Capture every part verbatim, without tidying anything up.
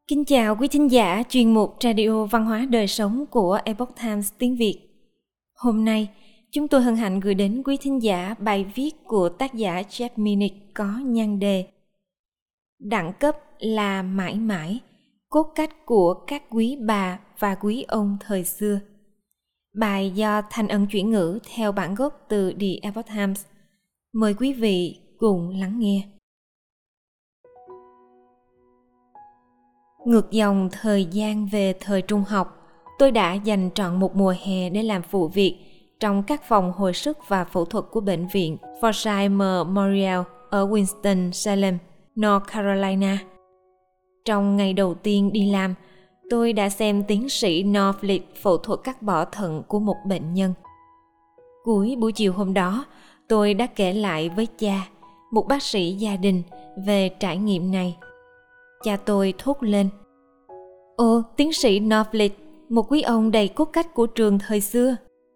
Kính chào quý thính giả chuyên mục Radio Văn hóa Đời Sống của Epoch Times tiếng Việt. Hôm nay, chúng tôi hân hạnh gửi đến quý thính giả bài viết của tác giả Jeff Minnick có nhan đề Đẳng cấp là mãi mãi, cốt cách của các quý bà và quý ông thời xưa. Bài do Thanh Ân chuyển ngữ theo bản gốc từ The Epoch Times. Mời quý vị cùng lắng nghe. Ngược dòng thời gian về thời trung học, tôi đã dành trọn một mùa hè để làm phụ việc trong các phòng hồi sức và phẫu thuật của bệnh viện Forsyth Memorial ở Winston-Salem, North Carolina. Trong ngày đầu tiên đi làm, tôi đã xem tiến sĩ Norfleet phẫu thuật cắt bỏ thận của một bệnh nhân. Cuối buổi chiều hôm đó, tôi đã kể lại với cha, một bác sĩ gia đình, về trải nghiệm này. Cha tôi thốt lên: "Ồ, tiến sĩ Norfleet, một quý ông đầy cốt cách của trường thời xưa."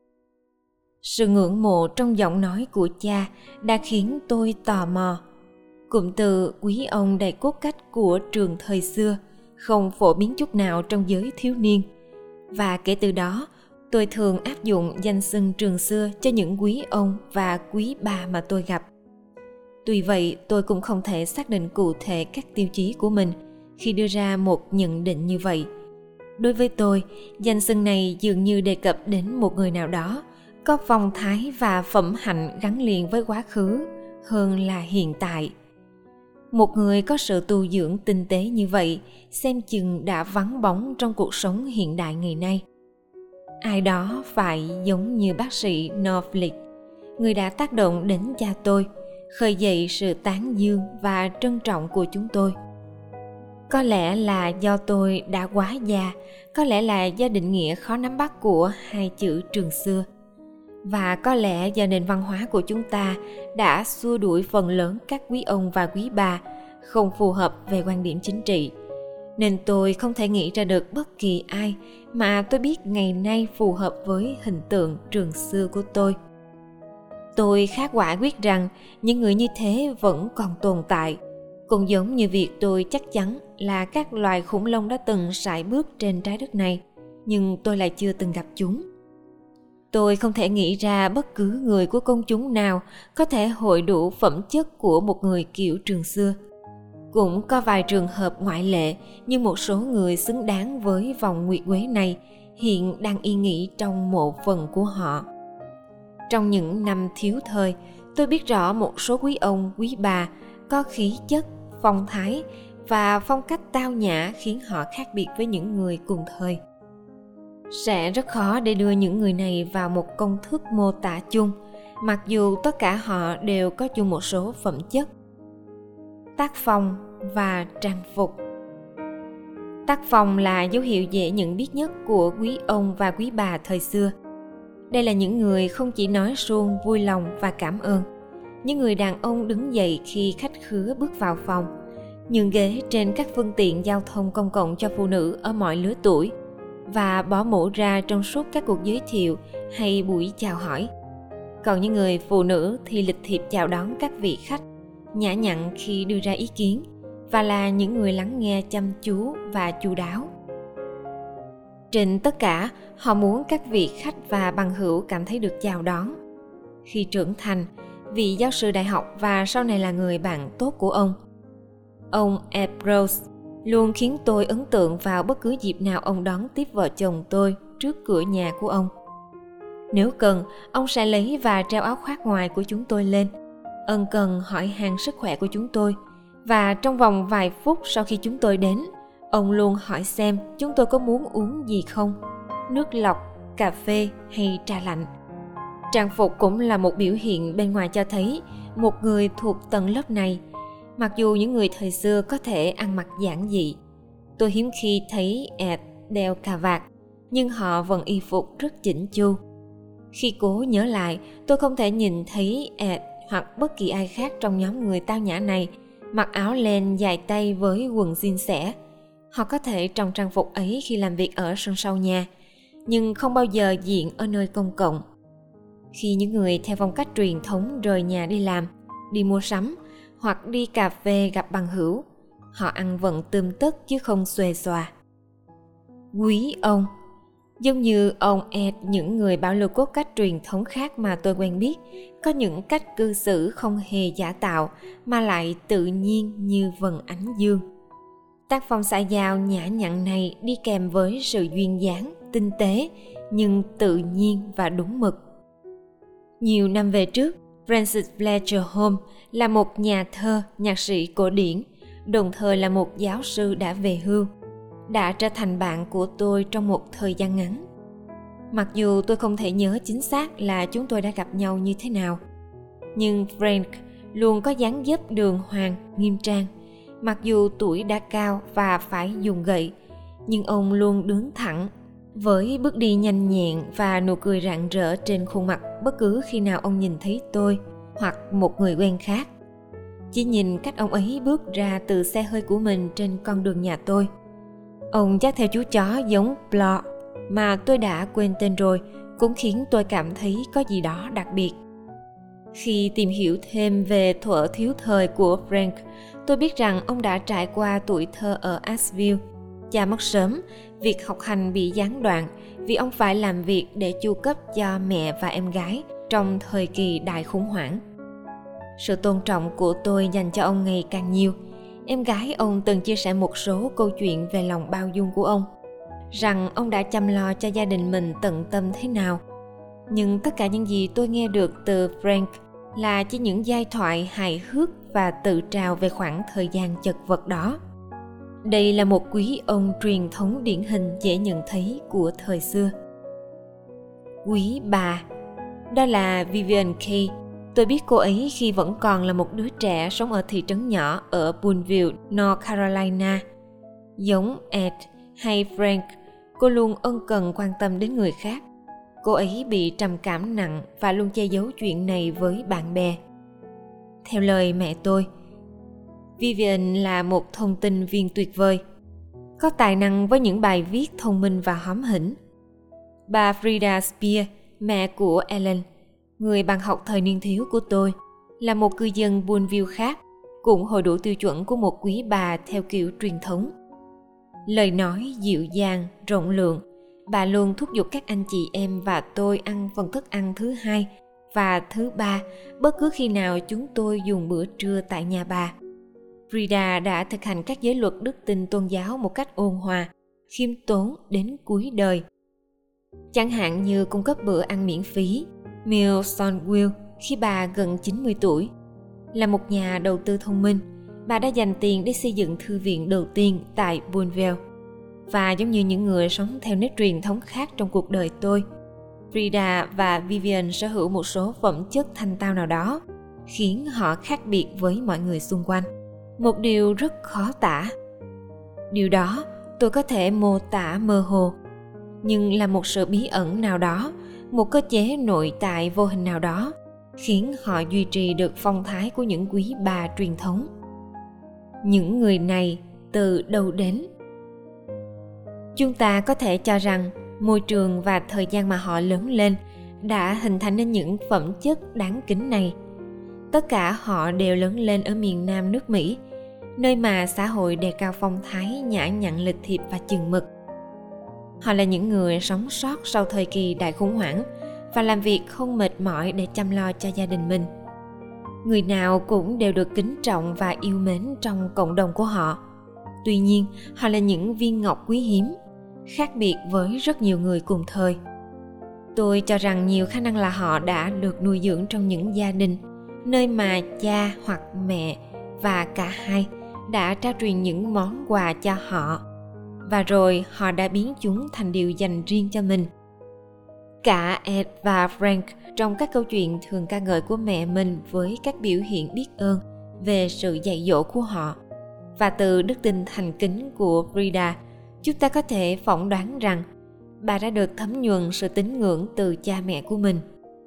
Sự ngưỡng mộ trong giọng nói của cha đã khiến tôi tò mò. Cụm từ quý ông đầy cốt cách của trường thời xưa không phổ biến chút nào trong giới thiếu niên. Và kể từ đó, tôi thường áp dụng danh xưng trường xưa cho những quý ông và quý bà mà tôi gặp. Tuy vậy, tôi cũng không thể xác định cụ thể các tiêu chí của mình khi đưa ra một nhận định như vậy. Đối với tôi, danh xưng này dường như đề cập đến một người nào đó có phong thái và phẩm hạnh gắn liền với quá khứ hơn là hiện tại. Một người có sự tu dưỡng tinh tế như vậy xem chừng đã vắng bóng trong cuộc sống hiện đại ngày nay. Ai đó phải giống như bác sĩ Norfleet, người đã tác động đến cha tôi, khơi dậy sự tán dương và trân trọng của chúng tôi. Có lẽ là do tôi đã quá già, có lẽ là do định nghĩa khó nắm bắt của hai chữ trường xưa, và có lẽ do nền văn hóa của chúng ta đã xua đuổi phần lớn các quý ông và quý bà không phù hợp về quan điểm chính trị, nên tôi không thể nghĩ ra được bất kỳ ai mà tôi biết ngày nay phù hợp với hình tượng trường xưa của tôi. Tôi khá quả quyết rằng những người như thế vẫn còn tồn tại, cũng giống như việc tôi chắc chắn là các loài khủng long đã từng sải bước trên trái đất này, nhưng tôi lại chưa từng gặp chúng. Tôi không thể nghĩ ra bất cứ người của công chúng nào có thể hội đủ phẩm chất của một người kiểu trường xưa. Cũng có vài trường hợp ngoại lệ, nhưng một số người xứng đáng với vòng nguyệt quế này hiện đang yên nghỉ trong mộ phần của họ. Trong những năm thiếu thời, tôi biết rõ một số quý ông, quý bà có khí chất, phong thái và phong cách tao nhã khiến họ khác biệt với những người cùng thời. Sẽ rất khó để đưa những người này vào một công thức mô tả chung, mặc dù tất cả họ đều có chung một số phẩm chất: tác phong và trang phục. Tác phong là dấu hiệu dễ nhận biết nhất của quý ông và quý bà thời xưa. Đây là những người không chỉ nói suông, vui lòng và cảm ơn. Những người đàn ông đứng dậy khi khách khứa bước vào phòng, nhường ghế trên các phương tiện giao thông công cộng cho phụ nữ ở mọi lứa tuổi và bỏ mũ ra trong suốt các cuộc giới thiệu hay buổi chào hỏi. Còn những người phụ nữ thì lịch thiệp chào đón các vị khách, nhã nhặn khi đưa ra ý kiến và là những người lắng nghe chăm chú và chu đáo. Trên tất cả, họ muốn các vị khách và bằng hữu cảm thấy được chào đón. Khi trưởng thành, vị giáo sư đại học và sau này là người bạn tốt của ông, ông Ambrose luôn khiến tôi ấn tượng vào bất cứ dịp nào ông đón tiếp vợ chồng tôi trước cửa nhà của ông. Nếu cần, ông sẽ lấy và treo áo khoác ngoài của chúng tôi lên, ân cần hỏi han sức khỏe của chúng tôi, và trong vòng vài phút sau khi chúng tôi đến, ông luôn hỏi xem chúng tôi có muốn uống gì không, nước lọc, cà phê hay trà lạnh. Trang phục cũng là một biểu hiện bên ngoài cho thấy một người thuộc tầng lớp này. Mặc dù những người thời xưa có thể ăn mặc giản dị, tôi hiếm khi thấy ẹt đeo cà vạt, nhưng họ vẫn y phục rất chỉnh chu. Khi cố nhớ lại, tôi không thể nhìn thấy ẹt hoặc bất kỳ ai khác trong nhóm người tao nhã này mặc áo len dài tay với quần jean xẻ. Họ có thể trong trang phục ấy khi làm việc ở sân sau nhà, nhưng không bao giờ diện ở nơi công cộng. Khi những người theo phong cách truyền thống rời nhà đi làm, đi mua sắm hoặc đi cà phê gặp bằng hữu, Họ ăn vận tươm tất chứ không xuề xòa. Quý ông. Giống như ông Ed, những người bảo lưu cốt cách truyền thống khác mà tôi quen biết, có những cách cư xử không hề giả tạo mà lại tự nhiên như vầng ánh dương. Tác phong xã giao nhã nhặn này đi kèm với sự duyên dáng, tinh tế, nhưng tự nhiên và đúng mực. Nhiều năm về trước, Francis Fletcher Holmes là một nhà thơ, nhạc sĩ cổ điển, đồng thời là một giáo sư đã về hưu, đã trở thành bạn của tôi trong một thời gian ngắn. Mặc dù tôi không thể nhớ chính xác là chúng tôi đã gặp nhau như thế nào, nhưng Frank luôn có dáng dấp đường hoàng, nghiêm trang. Mặc dù tuổi đã cao và phải dùng gậy, nhưng ông luôn đứng thẳng, với bước đi nhanh nhẹn và nụ cười rạng rỡ trên khuôn mặt bất cứ khi nào ông nhìn thấy tôi hoặc một người quen khác. Chỉ nhìn cách ông ấy bước ra từ xe hơi của mình trên con đường nhà tôi. Ông dắt theo chú chó giống Blot mà tôi đã quên tên rồi, cũng khiến tôi cảm thấy có gì đó đặc biệt. Khi tìm hiểu thêm về thuở thiếu thời của Frank, tôi biết rằng ông đã trải qua tuổi thơ ở Asheville. Cha mất sớm, việc học hành bị gián đoạn vì ông phải làm việc để chu cấp cho mẹ và em gái trong thời kỳ đại khủng hoảng. Sự tôn trọng của tôi dành cho ông ngày càng nhiều. Em gái ông từng chia sẻ một số câu chuyện về lòng bao dung của ông, rằng ông đã chăm lo cho gia đình mình tận tâm thế nào. Nhưng tất cả những gì tôi nghe được từ Frank là chỉ những giai thoại hài hước và tự trào về khoảng thời gian chật vật đó. Đây là một quý ông truyền thống điển hình dễ nhận thấy của thời xưa. Quý bà, đó là Vivian Kay. Tôi biết cô ấy khi vẫn còn là một đứa trẻ sống ở thị trấn nhỏ ở Boonville, North Carolina. Giống Ed hay Frank, cô luôn ân cần quan tâm đến người khác. Cô ấy bị trầm cảm nặng và luôn che giấu chuyện này với bạn bè. Theo lời mẹ tôi, Vivian là một thông tin viên tuyệt vời, có tài năng với những bài viết thông minh và hóm hỉnh. Bà Frida Spear, mẹ của Ellen, người bạn học thời niên thiếu của tôi, là một cư dân Boonville khác, cũng hồi đủ tiêu chuẩn của một quý bà theo kiểu truyền thống. Lời nói dịu dàng, rộng lượng, bà luôn thúc giục các anh chị em và tôi ăn phần thức ăn thứ hai và thứ ba bất cứ khi nào chúng tôi dùng bữa trưa tại nhà bà. Frida đã thực hành các giới luật đức tin tôn giáo một cách ôn hòa, khiêm tốn đến cuối đời. Chẳng hạn như cung cấp bữa ăn miễn phí, Meals on Wheels, khi bà gần chín mươi tuổi. Là một nhà đầu tư thông minh, bà đã dành tiền để xây dựng thư viện đầu tiên tại Boonville. Và giống như những người sống theo nếp truyền thống khác trong cuộc đời tôi, Frida và Vivian sở hữu một số phẩm chất thanh tao nào đó, khiến họ khác biệt với mọi người xung quanh. Một điều rất khó tả. Điều đó tôi có thể mô tả mơ hồ, nhưng là một sự bí ẩn nào đó, một cơ chế nội tại vô hình nào đó, khiến họ duy trì được phong thái của những quý bà truyền thống. Những người này từ đâu đến? Chúng ta có thể cho rằng môi trường và thời gian mà họ lớn lên đã hình thành nên những phẩm chất đáng kính này. Tất cả họ đều lớn lên ở miền Nam nước Mỹ, nơi mà xã hội đề cao phong thái nhã nhặn lịch thiệp và chừng mực. Họ là những người sống sót sau thời kỳ đại khủng hoảng và làm việc không mệt mỏi để chăm lo cho gia đình mình. Người nào cũng đều được kính trọng và yêu mến trong cộng đồng của họ. Tuy nhiên, họ là những viên ngọc quý hiếm, khác biệt với rất nhiều người cùng thời. Tôi cho rằng nhiều khả năng là họ đã được nuôi dưỡng trong những gia đình, nơi mà cha hoặc mẹ và cả hai đã trao truyền những món quà cho họ, và rồi họ đã biến chúng thành điều dành riêng cho mình. Cả Ed và Frank trong các câu chuyện thường ca ngợi của mẹ mình với các biểu hiện biết ơn về sự dạy dỗ của họ. Và từ đức tin thành kính của Frida, chúng ta có thể phỏng đoán rằng bà đã được thấm nhuần sự tín ngưỡng từ cha mẹ của mình.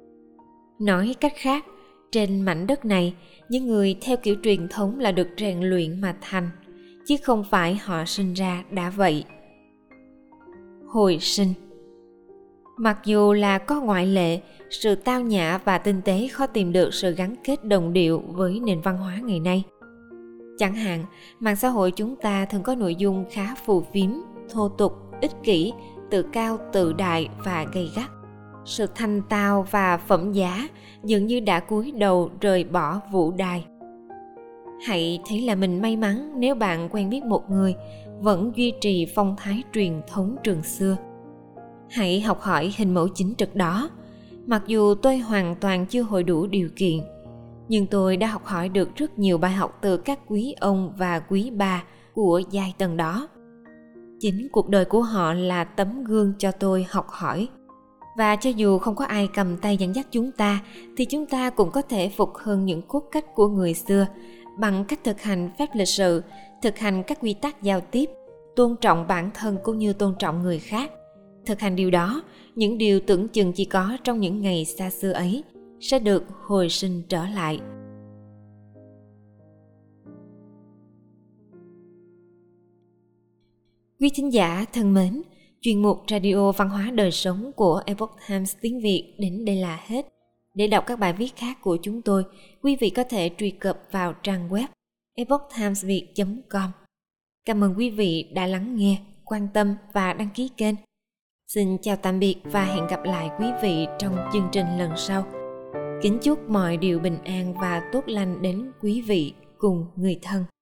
Nói cách khác, trên mảnh đất này, những người theo kiểu truyền thống là được rèn luyện mà thành, chứ không phải họ sinh ra đã vậy. Hồi sinh. Mặc dù là có ngoại lệ, sự tao nhã và tinh tế khó tìm được sự gắn kết đồng điệu với nền văn hóa ngày nay. Chẳng hạn, mạng xã hội chúng ta thường có nội dung khá phù phiếm, thô tục, ích kỷ, tự cao tự đại và gay gắt. Sự thanh tao và phẩm giá dường như đã cúi đầu rời bỏ vũ đài. Hãy thấy là mình may mắn nếu bạn quen biết một người vẫn duy trì phong thái truyền thống trường xưa. Hãy học hỏi hình mẫu chính trực đó. Mặc dù tôi hoàn toàn chưa hội đủ điều kiện, nhưng tôi đã học hỏi được rất nhiều bài học từ các quý ông và quý bà của giai tầng đó. Chính cuộc đời của họ là tấm gương cho tôi học hỏi. Và cho dù không có ai cầm tay dẫn dắt chúng ta, thì chúng ta cũng có thể phục hưng những cốt cách của người xưa bằng cách thực hành phép lịch sự, thực hành các quy tắc giao tiếp, tôn trọng bản thân cũng như tôn trọng người khác. Thực hành điều đó, những điều tưởng chừng chỉ có trong những ngày xa xưa ấy sẽ được hồi sinh trở lại. Quý thính giả thân mến, chuyên mục Radio Văn hóa Đời Sống của Epoch Times tiếng Việt đến đây là hết. Để đọc các bài viết khác của chúng tôi, quý vị có thể truy cập vào trang web epoch times viet chấm com. Cảm ơn quý vị đã lắng nghe, quan tâm và đăng ký kênh. Xin chào tạm biệt và hẹn gặp lại quý vị trong chương trình lần sau. Kính chúc mọi điều bình an và tốt lành đến quý vị cùng người thân.